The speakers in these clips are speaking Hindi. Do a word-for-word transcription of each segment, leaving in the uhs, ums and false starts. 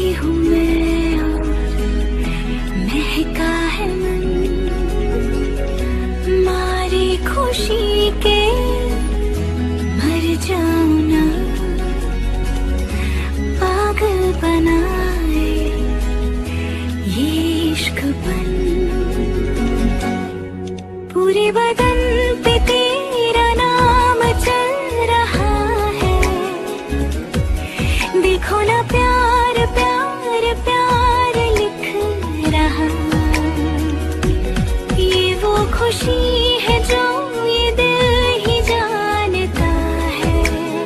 हूँ मैं और महका है मन, मारी खुशी के मर जाऊं ना, पागल बनाए ये इश्कपन। पूरे बदन पे तेरा नाम चल रहा है, देखो ना प्यार प्यार प्यार लिख रहा। ये वो खुशी है जो ये दिल ही जानता है,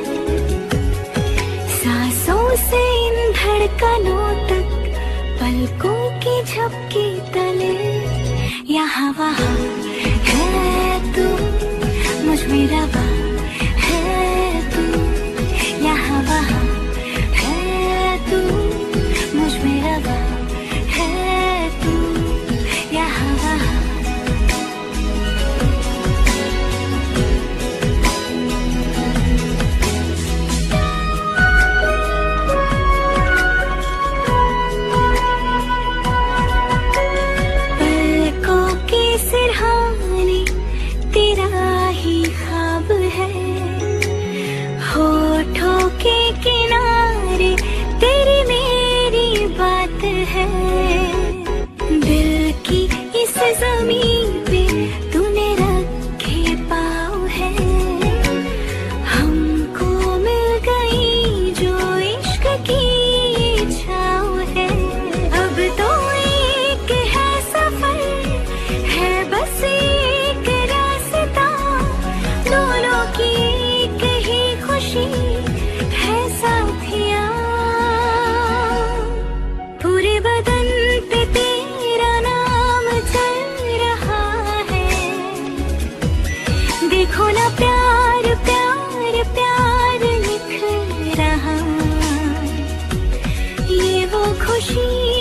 सांसों से इन धड़कनों तक, पलकों की झपकी तले, यहाँ वहाँ है तू, मुझ में रवा है तू, यहाँ वहाँ है तू, मुझ में रवा है तू, यहाँ वहाँ। पलकों के सिरहाने तेरा ही ख्वाब है, होठों के किनारे तेरी मेरी बात है। दिल की इस जमीन पे तूने रखे पाँव है, हमको मिल गई जो इश्क की छाँव है। अब तो एक है सफर, है बस एक रास्ता, दोनों की एक ही खुशी है साथिया। पूरे बदन पे तेरा नाम चल रहा है, देखो ना प्यार प्यार प्यार लिख रहा। ये वो खुशी